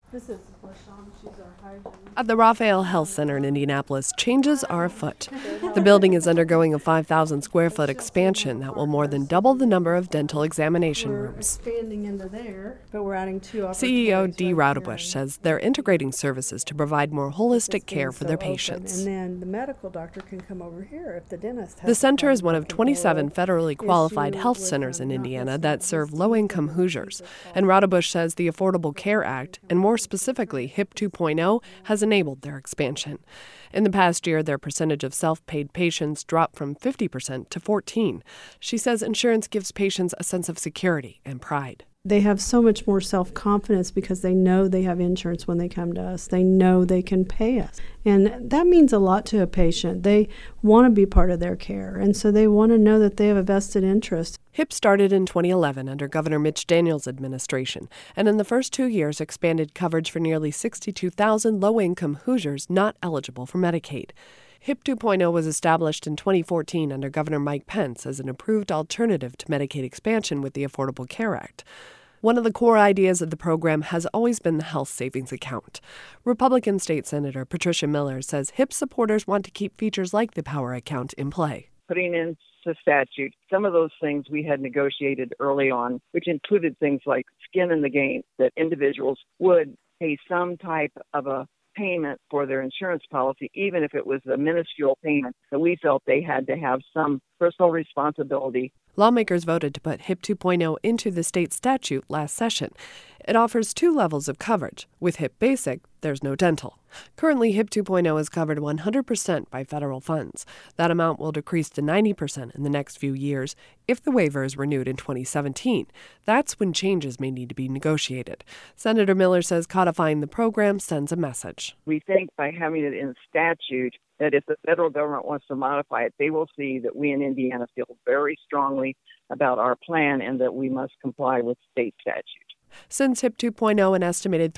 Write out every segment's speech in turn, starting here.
This is LaShawn. She's our hygiene. At the Raphael Health Center in Indianapolis, changes are afoot. The building is undergoing a 5,000 square foot expansion that will more than double the number of dental examination We're rooms. expanding into there, but we're adding 2 upper CEO toys Dee right Raudebush here. says they're integrating services to provide more holistic It's care being for their so open. patients. And then the medical doctor can come over here if the dentist has The center a is one of 27 federally qualified issue health with, centers in not Indiana just that his serve teeth, low-income but his Hoosiers. teeth are And falling. Raudebush says the Affordable Care Act, and more specifically HIP 2.0, has enabled their expansion. In the past year, their percentage of self-paid patients dropped from 50% to 14%. She says insurance gives patients a sense of security and pride. They have so much more self-confidence because they know they have insurance when they come to us. They know they can pay us. And that means a lot to a patient. They want to be part of their care, and so they want to know that they have a vested interest. HIP started in 2011 under Governor Mitch Daniels' administration, and in the first 2 years expanded coverage for nearly 62,000 low-income Hoosiers not eligible for Medicaid. HIP 2.0 was established in 2014 under Governor Mike Pence as an approved alternative to Medicaid expansion with the Affordable Care Act. One of the core ideas of the program has always been the health savings account. Republican State Senator Patricia Miller says HIP supporters want to keep features like the Power Account in play. Putting into statute some of those things we had negotiated early on, which included things like skin in the game, that individuals would pay some type of a payment for their insurance policy, even if it was a minuscule payment, that we felt they had to have some personal responsibility. Lawmakers voted to put HIP 2.0 into the state statute last session. It offers 2 levels of coverage. With HIP Basic, there's no dental. Currently, HIP 2.0 is covered 100% by federal funds. That amount will decrease to 90% in the next few years if the waiver is renewed in 2017. That's when changes may need to be negotiated. Senator Miller says codifying the program sends a message. We think by having it in statute that if the federal government wants to modify it, they will see that we in Indiana feel very strongly about our plan and that we must comply with state statute. Since HIP 2.0, an estimated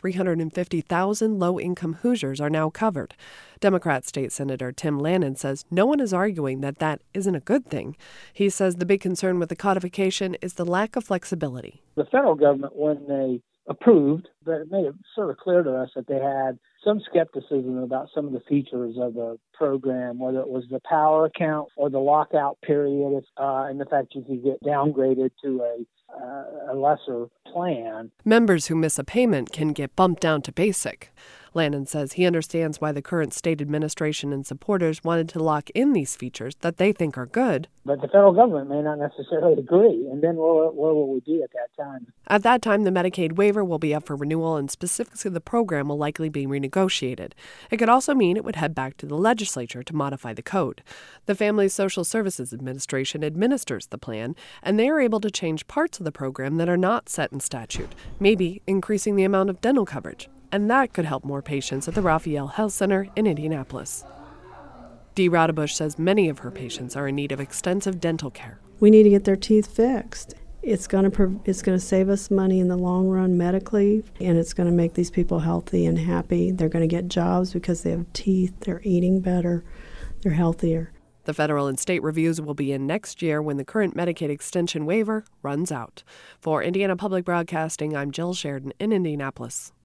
350,000 low-income Hoosiers are now covered. Democrat State Senator Tim Lannon says no one is arguing that that isn't a good thing. He says the big concern with the codification is the lack of flexibility. The federal government, when they approved, but it made it sort of clear to us that they had some skepticism about some of the features of the program, whether it was the power account or the lockout period, and the fact you could get downgraded to a lesser plan. Members who miss a payment can get bumped down to basic. Lannon says he understands why the current state administration and supporters wanted to lock in these features that they think are good. But the federal government may not necessarily agree, and then where will we be at that time? At that time, the Medicaid waiver will be up for renewal, and specifics of the program will likely be renegotiated. It could also mean it would head back to the legislature to modify the code. The Family Social Services Administration administers the plan, and they are able to change parts of the program that are not set in statute, maybe increasing the amount of dental coverage. And that could help more patients at the Raphael Health Center in Indianapolis. Dee Raudebush says many of her patients are in need of extensive dental care. We need to get their teeth fixed. It's going to save us money in the long run medically, and it's going to make these people healthy and happy. They're going to get jobs because they have teeth. They're eating better. They're healthier. The federal and state reviews will begin next year when the current Medicaid extension waiver runs out. For Indiana Public Broadcasting, I'm Jill Sheridan in Indianapolis.